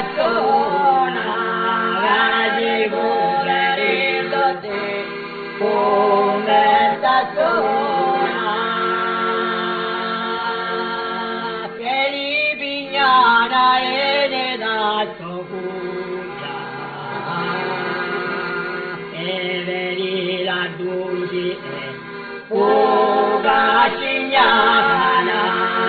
tona gaji gujari lote come tona keri binyana ene da sokuja everi la duji Uga shinya